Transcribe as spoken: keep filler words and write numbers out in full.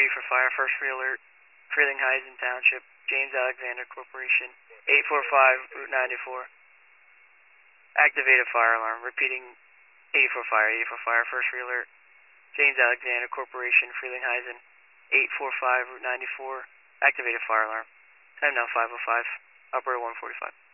for fire, first re-alert, Frelinghuysen Township, James Alexander Corporation, eight four five, Route ninety-four. Activate a fire alarm, repeating eighty-four fire, eighty-four fire, first re-alert, James Alexander Corporation, Frelinghuysen, eight four five, Route ninety-four. Activate a fire alarm. Time now five oh five, operator one forty-five.